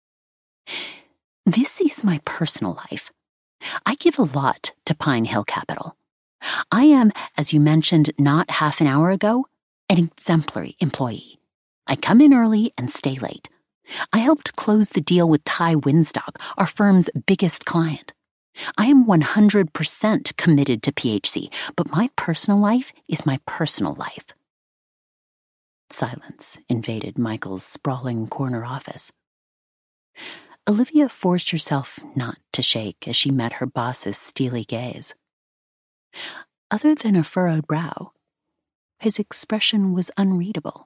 "This is my personal life. I give a lot to Pine Hill Capital. I am, as you mentioned not half an hour ago, an exemplary employee. I come in early and stay late. I helped close the deal with Ty Winstock, our firm's biggest client. I am 100% committed to PHC, but my personal life is my personal life. Silence invaded Michael's sprawling corner office. Olivia forced herself not to shake as she met her boss's steely gaze. Other than a furrowed brow, his expression was unreadable.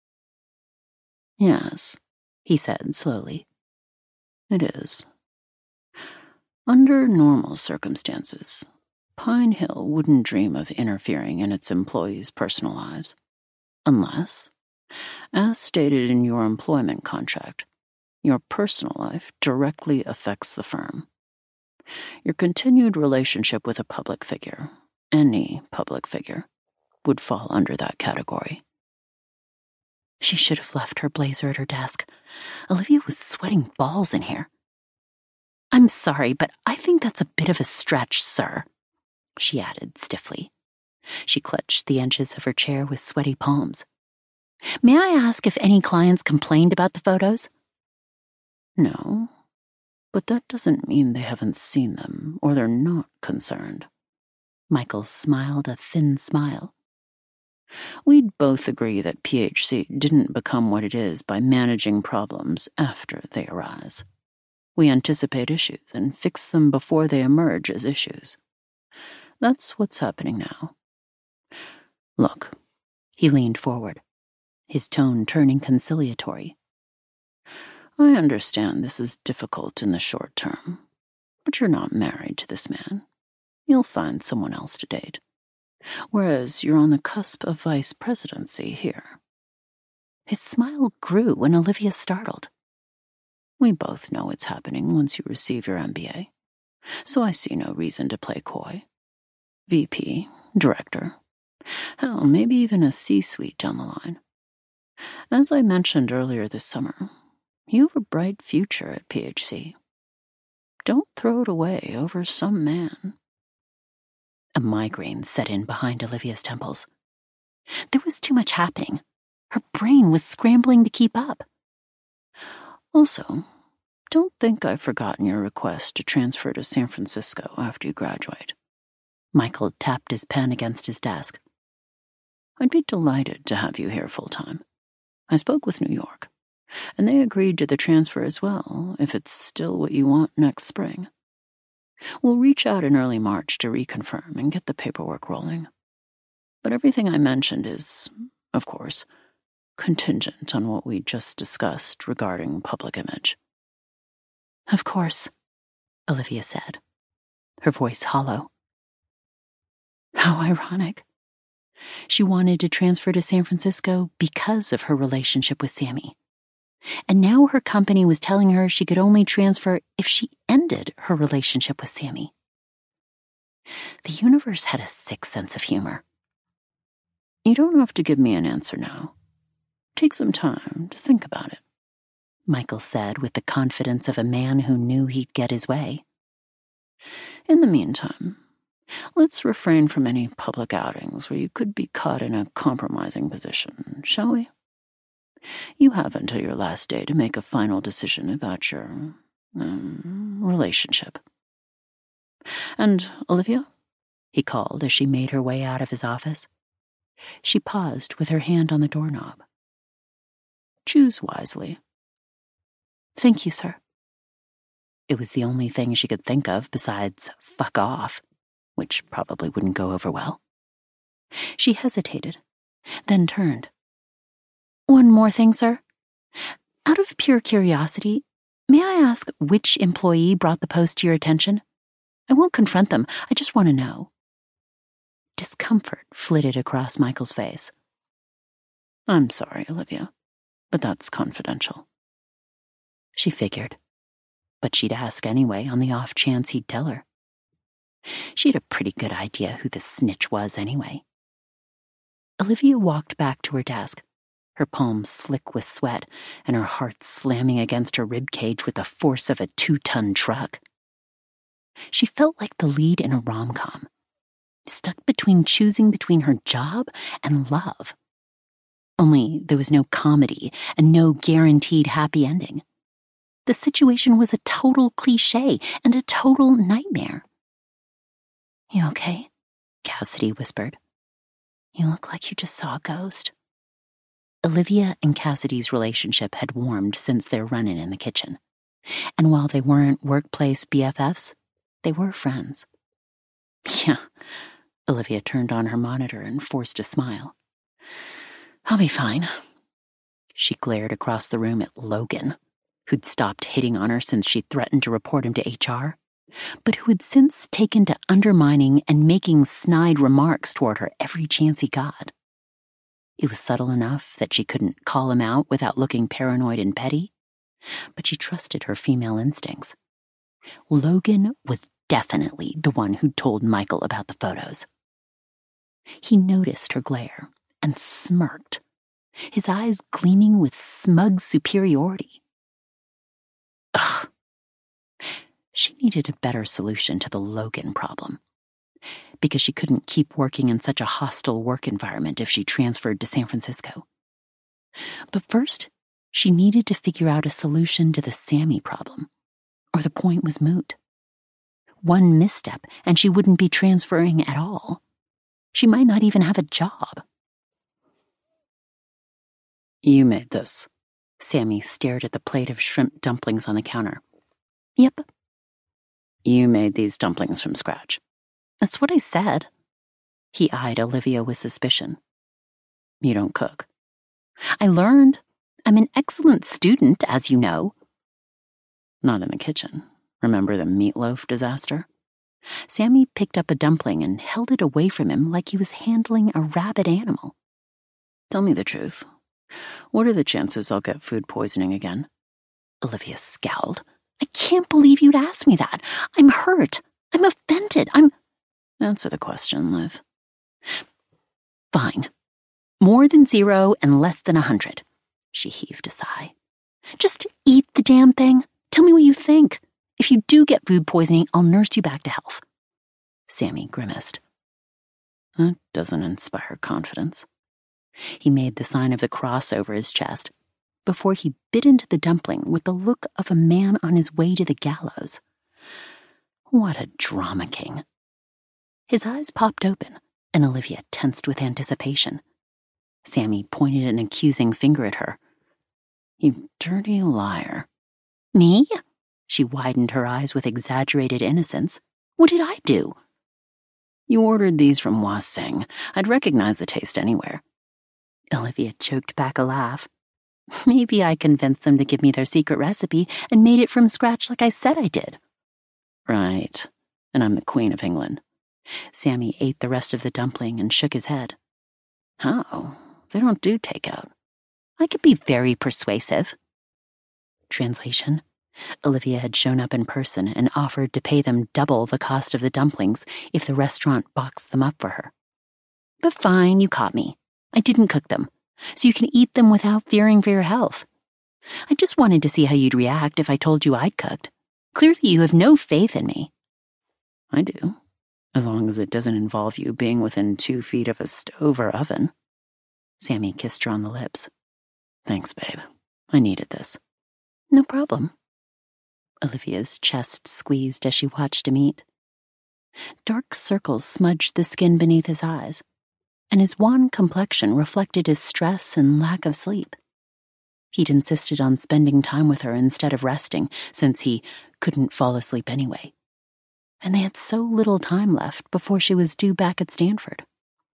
"Yes," he said slowly. "It is. Under normal circumstances, Pine Hill wouldn't dream of interfering in its employees' personal lives, unless, as stated in your employment contract, your personal life directly affects the firm. Your continued relationship with a public figure, any public figure, would fall under that category." She should have left her blazer at her desk. Olivia was sweating balls in here. "I'm sorry, but I think that's a bit of a stretch, sir," she added stiffly. She clutched the edges of her chair with sweaty palms. "May I ask if any clients complained about the photos?" "No, but that doesn't mean they haven't seen them or they're not concerned." Michael smiled a thin smile. "We'd both agree that PHC didn't become what it is by managing problems after they arise. We anticipate issues and fix them before they emerge as issues. That's what's happening now. Look," he leaned forward, his tone turning conciliatory. "I understand this is difficult in the short term, but you're not married to this man. You'll find someone else to date. Whereas you're on the cusp of vice presidency here." His smile grew when Olivia startled. "We both know it's happening once you receive your MBA, so I see no reason to play coy. VP, director, hell, maybe even a C-suite down the line. As I mentioned earlier this summer, you have a bright future at PHC. Don't throw it away over some man." A migraine set in behind Olivia's temples. There was too much happening. Her brain was scrambling to keep up. "Also, don't think I've forgotten your request to transfer to San Francisco after you graduate." Michael tapped his pen against his desk. "I'd be delighted to have you here full-time. I spoke with New York, and they agreed to the transfer as well, if it's still what you want next spring. We'll reach out in early March to reconfirm and get the paperwork rolling. But everything I mentioned is, of course, contingent on what we just discussed regarding public image." "Of course," Olivia said, her voice hollow. How ironic. She wanted to transfer to San Francisco because of her relationship with Sammy. And now her company was telling her she could only transfer if she ended her relationship with Sammy. The universe had a sick sense of humor. "You don't have to give me an answer now. Take some time to think about it," Michael said with the confidence of a man who knew he'd get his way. "In the meantime, let's refrain from any public outings where you could be caught in a compromising position, shall we? You have until your last day to make a final decision about your relationship. And, Olivia," he called as she made her way out of his office. She paused with her hand on the doorknob. "Choose wisely." "Thank you, sir." It was the only thing she could think of besides fuck off, which probably wouldn't go over well. She hesitated, then turned. "One more thing, sir. Out of pure curiosity, may I ask which employee brought the post to your attention? I won't confront them, I just want to know." Discomfort flitted across Michael's face. "I'm sorry, Olivia, but that's confidential." She figured, but she'd ask anyway on the off chance he'd tell her. She had a pretty good idea who the snitch was anyway. Olivia walked back to her desk, her palms slick with sweat and her heart slamming against her ribcage with the force of a 2-ton truck. She felt like the lead in a rom-com, stuck choosing between her job and love. Only there was no comedy and no guaranteed happy ending. The situation was a total cliché and a total nightmare. "You okay?" Cassidy whispered. "You look like you just saw a ghost." Olivia and Cassidy's relationship had warmed since their run-in in the kitchen. And while they weren't workplace BFFs, they were friends. "Yeah." Olivia turned on her monitor and forced a smile. "I'll be fine." She glared across the room at Logan, who'd stopped hitting on her since she threatened to report him to HR, but who had since taken to undermining and making snide remarks toward her every chance he got. It was subtle enough that she couldn't call him out without looking paranoid and petty, but she trusted her female instincts. Logan was definitely the one who'd told Michael about the photos. He noticed her glare and smirked, his eyes gleaming with smug superiority. Ugh. She needed a better solution to the Logan problem, because she couldn't keep working in such a hostile work environment if she transferred to San Francisco. But first, she needed to figure out a solution to the Sammy problem, or the point was moot. One misstep and she wouldn't be transferring at all. She might not even have a job. "You made this." Sammy stared at the plate of shrimp dumplings on the counter. "Yep." "You made these dumplings from scratch." "That's what I said." He eyed Olivia with suspicion. "You don't cook." "I learned. I'm an excellent student, as you know." "Not in the kitchen. Remember the meatloaf disaster?" Sammy picked up a dumpling and held it away from him like he was handling a rabid animal. "Tell me the truth. What are the chances I'll get food poisoning again?" Olivia scowled. "I can't believe you'd ask me that. I'm hurt. I'm offended. Answer the question, Liv." "Fine. More than 0 and less than 100. She heaved a sigh. "Just eat the damn thing. Tell me what you think. If you do get food poisoning, I'll nurse you back to health." Sammy grimaced. That doesn't inspire confidence. He made the sign of the cross over his chest before he bit into the dumpling with the look of a man on his way to the gallows. What a drama king. His eyes popped open, and Olivia tensed with anticipation. Sammy pointed an accusing finger at her. "You dirty liar." "Me?" She widened her eyes with exaggerated innocence. "What did I do?" "You ordered these from Hua Sing. I'd recognize the taste anywhere." Olivia choked back a laugh. "Maybe I convinced them to give me their secret recipe and made it from scratch like I said I did." "Right. And I'm the Queen of England." Sammy ate the rest of the dumpling and shook his head. "How? They don't do takeout." "I could be very persuasive." Translation: Olivia had shown up in person and offered to pay them double the cost of the dumplings if the restaurant boxed them up for her. "But fine, you caught me. I didn't cook them, so you can eat them without fearing for your health. I just wanted to see how you'd react if I told you I'd cooked. Clearly you have no faith in me." "I do, as long as it doesn't involve you being within 2 feet of a stove or oven." Sammy kissed her on the lips. "Thanks, babe. I needed this." "No problem." Olivia's chest squeezed as she watched him eat. Dark circles smudged the skin beneath his eyes, and his wan complexion reflected his stress and lack of sleep. He'd insisted on spending time with her instead of resting, since he couldn't fall asleep anyway. And they had so little time left before she was due back at Stanford.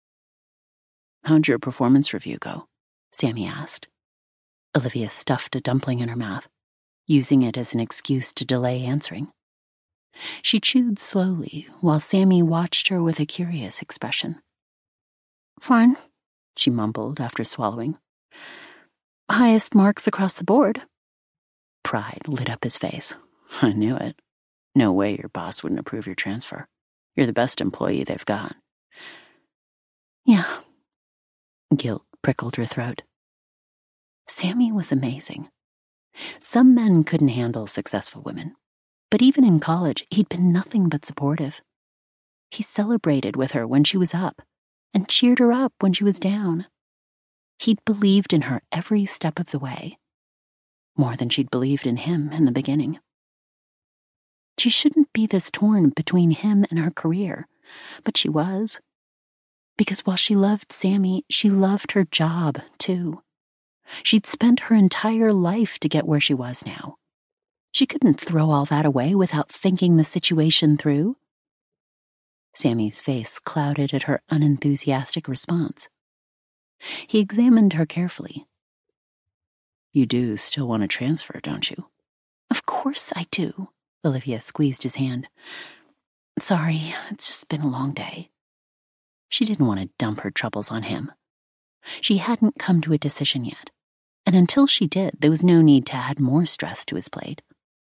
"How'd your performance review go?" Sammy asked. Olivia stuffed a dumpling in her mouth, using it as an excuse to delay answering. She chewed slowly while Sammy watched her with a curious expression. "Fine," she mumbled after swallowing. "Highest marks across the board." Pride lit up his face. "I knew it. No way your boss wouldn't approve your transfer. You're the best employee they've got." "Yeah." Guilt prickled her throat. Sammy was amazing. Some men couldn't handle successful women, but even in college, he'd been nothing but supportive. He celebrated with her when she was up and cheered her up when she was down. He'd believed in her every step of the way, more than she'd believed in him in the beginning. She shouldn't be this torn between him and her career, but she was. Because while she loved Sammy, she loved her job, too. She'd spent her entire life to get where she was now. She couldn't throw all that away without thinking the situation through. Sammy's face clouded at her unenthusiastic response. He examined her carefully. You do still want to transfer, don't you? Of course I do. Olivia squeezed his hand. Sorry, it's just been a long day. She didn't want to dump her troubles on him. She hadn't come to a decision yet, and until she did, there was no need to add more stress to his plate.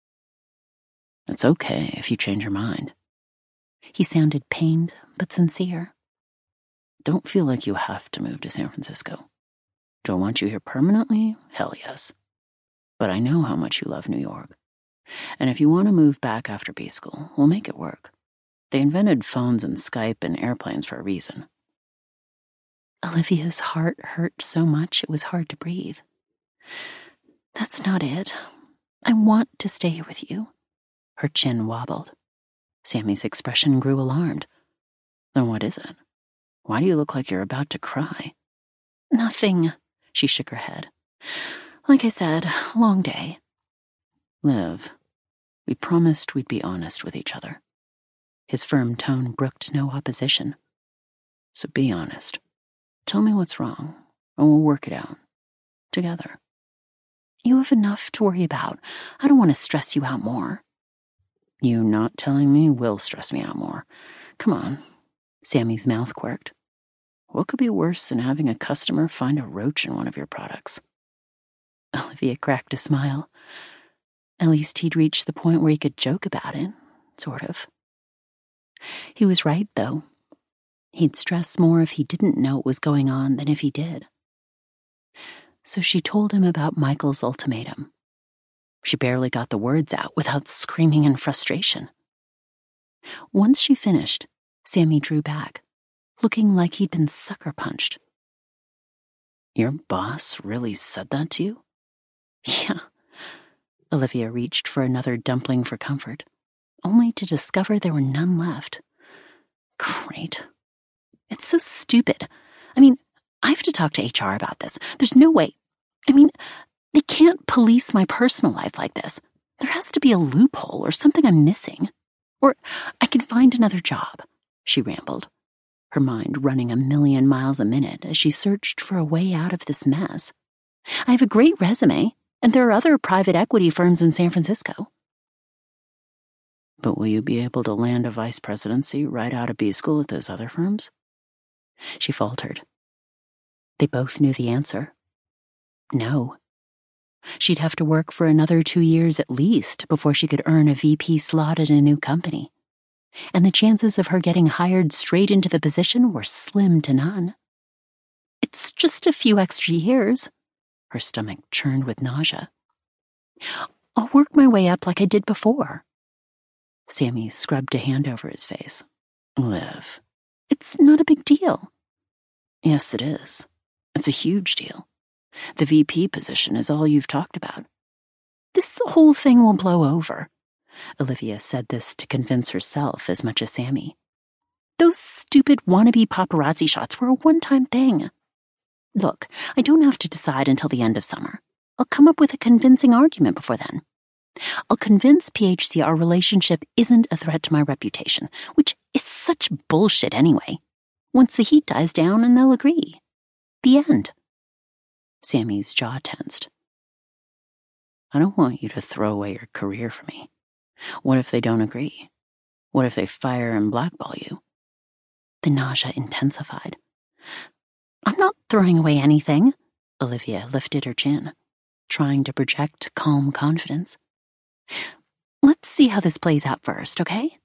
It's okay if you change your mind. He sounded pained but sincere. Don't feel like you have to move to San Francisco. Do I want you here permanently? Hell yes. But I know how much you love New York. And if you want to move back after B school, we'll make it work. They invented phones and Skype and airplanes for a reason. Olivia's heart hurt so much it was hard to breathe. That's not it. I want to stay here with you. Her chin wobbled. Sammy's expression grew alarmed. Then what is it? Why do you look like you're about to cry? Nothing. She shook her head. Like I said, long day. Liv, we promised we'd be honest with each other. His firm tone brooked no opposition. So be honest. Tell me what's wrong, and we'll work it out. Together. You have enough to worry about. I don't want to stress you out more. You not telling me will stress me out more. Come on. Sammy's mouth quirked. What could be worse than having a customer find a roach in one of your products? Olivia cracked a smile. At least he'd reached the point where he could joke about it, sort of. He was right, though. He'd stress more if he didn't know what was going on than if he did. So she told him about Michael's ultimatum. She barely got the words out without screaming in frustration. Once she finished, Sammy drew back, looking like he'd been sucker punched. Your boss really said that to you? Yeah. Olivia reached for another dumpling for comfort, only to discover there were none left. Great. It's so stupid. I mean, I have to talk to HR about this. There's no way. I mean, they can't police my personal life like this. There has to be a loophole or something I'm missing. Or I can find another job, she rambled, her mind running 1,000,000 miles a minute as she searched for a way out of this mess. I have a great resume, and there are other private equity firms in San Francisco. But will you be able to land a vice presidency right out of B school at those other firms? She faltered. They both knew the answer. No. She'd have to work for another 2 years at least before she could earn a VP slot at a new company. And the chances of her getting hired straight into the position were slim to none. It's just a few extra years. Her stomach churned with nausea. I'll work my way up like I did before. Sammy scrubbed a hand over his face. Liv. It's not a big deal. Yes, it is. It's a huge deal. The VP position is all you've talked about. This whole thing will blow over. Olivia said this to convince herself as much as Sammy. Those stupid wannabe paparazzi shots were a one-time thing. Look, I don't have to decide until the end of summer. I'll come up with a convincing argument before then. I'll convince PHC our relationship isn't a threat to my reputation, which is such bullshit anyway. Once the heat dies down, and they'll agree. The end. Sammy's jaw tensed. I don't want you to throw away your career for me. What if they don't agree? What if they fire and blackball you? The nausea intensified. I'm not throwing away anything. Olivia lifted her chin, trying to project calm confidence. Let's see how this plays out first, okay?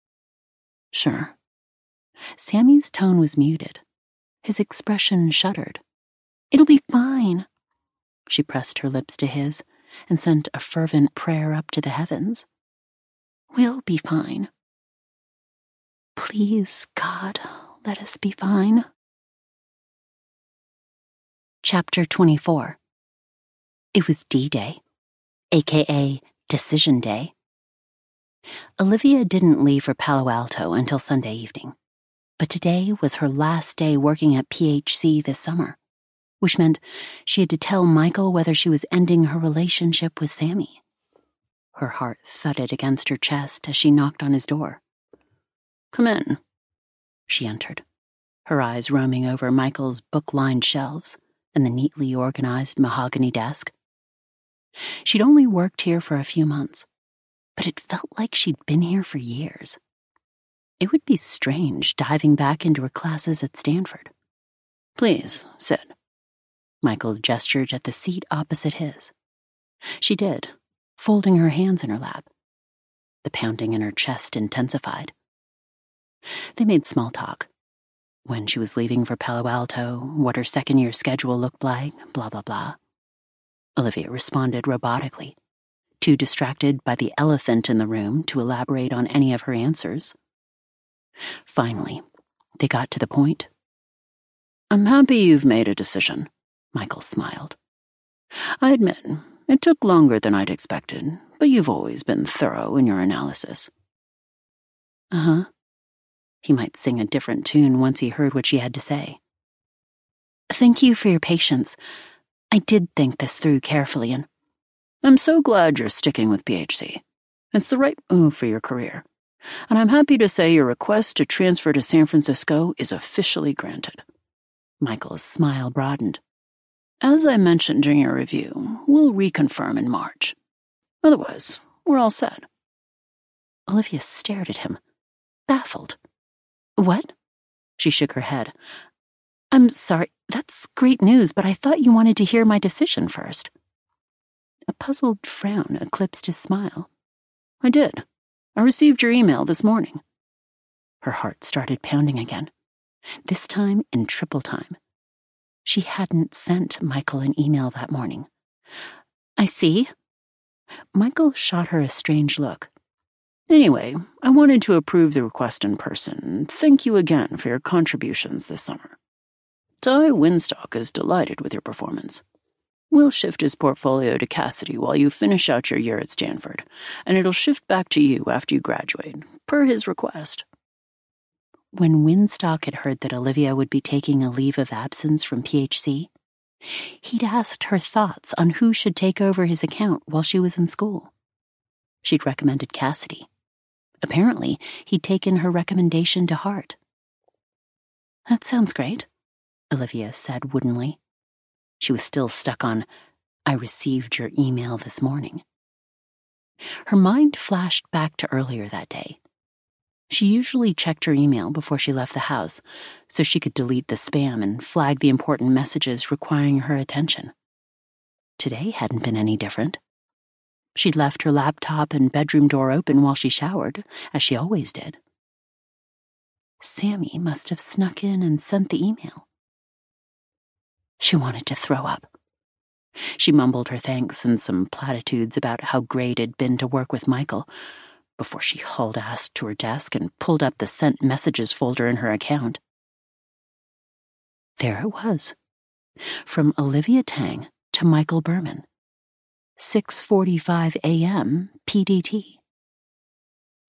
Sure. Sammy's tone was muted. His expression shuddered. It'll be fine. She pressed her lips to his and sent a fervent prayer up to the heavens. We'll be fine. Please, God, let us be fine. Chapter 24. It was D-Day, aka Decision Day. Olivia didn't leave for Palo Alto until Sunday evening, but today was her last day working at PHC this summer, which meant she had to tell Michael whether she was ending her relationship with Sammy. Her heart thudded against her chest as she knocked on his door. "Come in." She entered, her eyes roaming over Michael's book-lined shelves and the neatly organized mahogany desk. She'd only worked here for a few months, but it felt like she'd been here for years. It would be strange diving back into her classes at Stanford. "Please, sit." Michael gestured at the seat opposite his. She did, folding her hands in her lap. The pounding in her chest intensified. They made small talk. When she was leaving for Palo Alto, what her second-year schedule looked like, blah, blah, blah. Olivia responded robotically, too distracted by the elephant in the room to elaborate on any of her answers. Finally, they got to the point. "I'm happy you've made a decision," Michael smiled. "I admit, it took longer than I'd expected, but you've always been thorough in your analysis." Uh-huh. He might sing a different tune once he heard what she had to say. "Thank you for your patience. I did think this through carefully and I'm so glad you're sticking with PHC. It's the right move for your career. And I'm happy to say your request to transfer to San Francisco is officially granted." Michael's smile broadened. "As I mentioned during your review, we'll reconfirm in March. Otherwise, we're all set." Olivia stared at him, baffled. "What?" She shook her head. "I'm sorry, that's great news, but I thought you wanted to hear my decision first." A puzzled frown eclipsed his smile. "I did. I received your email this morning." Her heart started pounding again, this time in triple time. She hadn't sent Michael an email that morning. "I see." Michael shot her a strange look. "Anyway, I wanted to approve the request in person. Thank you again for your contributions this summer. Ty Winstock is delighted with your performance. We'll shift his portfolio to Cassidy while you finish out your year at Stanford, and it'll shift back to you after you graduate, per his request." When Winstock had heard that Olivia would be taking a leave of absence from PHC, he'd asked her thoughts on who should take over his account while she was in school. She'd recommended Cassidy. Apparently, he'd taken her recommendation to heart. "That sounds great," Olivia said woodenly. She was still stuck on, "I received your email this morning." Her mind flashed back to earlier that day. She usually checked her email before she left the house, so she could delete the spam and flag the important messages requiring her attention. Today hadn't been any different. She'd left her laptop and bedroom door open while she showered, as she always did. Sammy must have snuck in and sent the email. She wanted to throw up. She mumbled her thanks and some platitudes about how great it'd been to work with Michael before she hauled ass to her desk and pulled up the sent messages folder in her account. There it was. From Olivia Tang to Michael Berman. 6:45 a.m. PDT.